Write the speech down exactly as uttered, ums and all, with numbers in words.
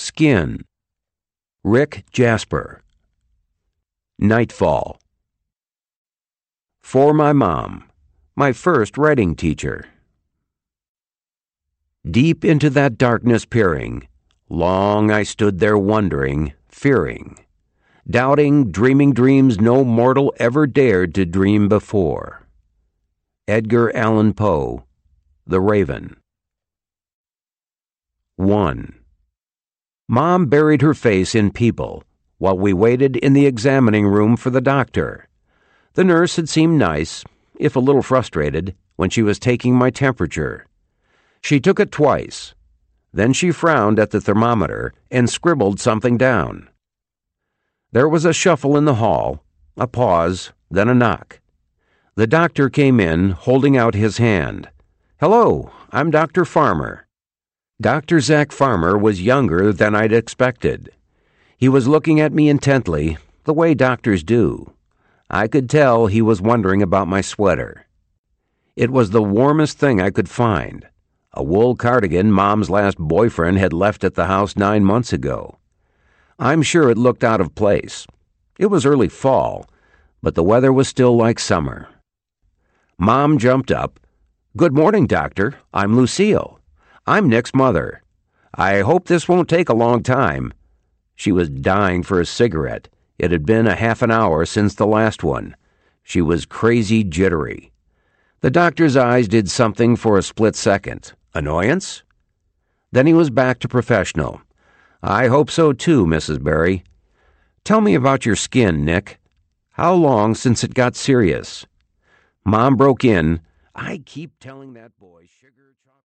Skin. Rick Jasper. Nightfall. For my mom, my first writing teacher. Deep into that darkness peering, long I stood there wondering, fearing, doubting, dreaming dreams no mortal ever dared to dream before. Edgar Allan Poe, The Raven. one. Mom buried her face in people while we waited in the examining room for the doctor. The nurse had seemed nice, if a little frustrated, when she was taking my temperature. She took it twice. Then she frowned at the thermometer and scribbled something down. There was a shuffle in the hall, a pause, then a knock. The doctor came in, holding out his hand. "Hello, I'm Doctor Farmer." Doctor Zach Farmer was younger than I'd expected. He was looking at me intently, the way doctors do. I could tell he was wondering about my sweater. It was the warmest thing I could find, a wool cardigan Mom's last boyfriend had left at the house nine months ago. I'm sure it looked out of place. It was early fall, but the weather was still like summer. Mom jumped up. "Good morning, Doctor. I'm Lucille. I'm Nick's mother. I hope this won't take a long time." She was dying for a cigarette. It had been a half an hour since the last one. She was crazy jittery. The doctor's eyes did something for a split second. Annoyance? Then he was back to professional. "I hope so too, Missus Barry. Tell me about your skin, Nick. How long since it got serious?" Mom broke in. "I keep telling that boy sugar chocolate."